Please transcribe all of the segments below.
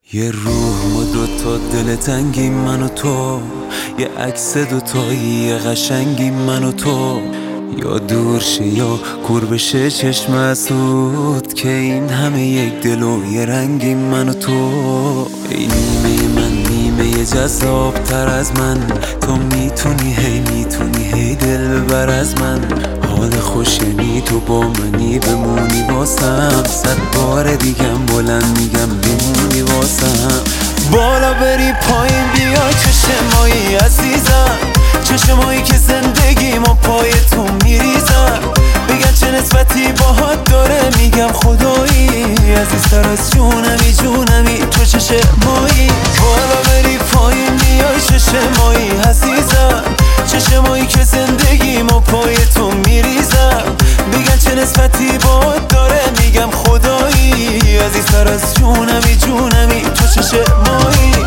یه روح و دوتا دل تنگی من و تو، یه عکس دوتایی یه قشنگی من و تو، یا دور شه یا کور بشه چشم اسود که این همه یک دل و یه رنگی من و تو. ای نیمه من نیمه جذاب تر از من، تو میتونی هی دل ببر از من. حال خوش یعنی تو با منی بمونی واسم، 100 بار دیگم بلند میگم بمونی واسم. بالا بری پایین بیا چشمایی عزیزم، چشمایی که زندگیمو پای تو میریزم. بگن چه نسبتی باهات داره میگم خدایی، عزیزتر از جونمی تو چشمایی. بالا بری پایین بیای چشمایی عزیزم، چشمایی که زندگیمو پای تو میریزم. بگن چه نسبتی باهات داره میگم خدایی، عزیزتر از جونمی تو چشمایی.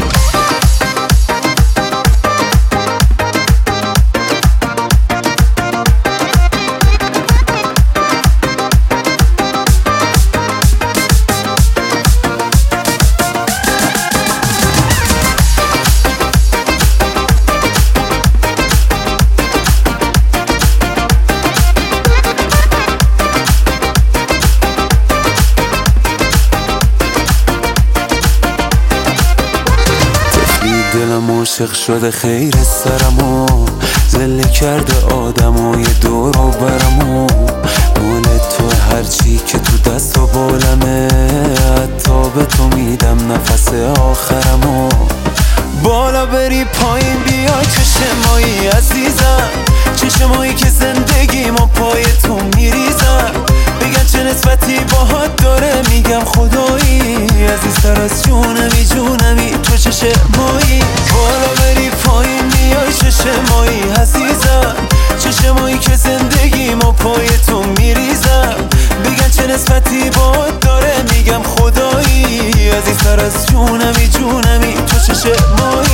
دلم عاشق شده خیر سرمو، زله کرده آدمو یه دور و برمو. مال تو هرچی که تو دست و بالمه، حتی به تو میدم نفس آخرمو. بالا بری پایین بیا چشمایی عزیزم، چشمایی که زندگیمو پای تو میریزم. بگن چه نسبتی باهات داره میگم خدایی، عزیزتر از جونمی تو چشمایی. بالا بری پایین بیای چشمایی عزیزم، چشمایی که زندگیمو پای تو میریزم. بگن چه نسبتی باهات داره میگم خدایی، عزیزتر از جونمی تو چشمایی.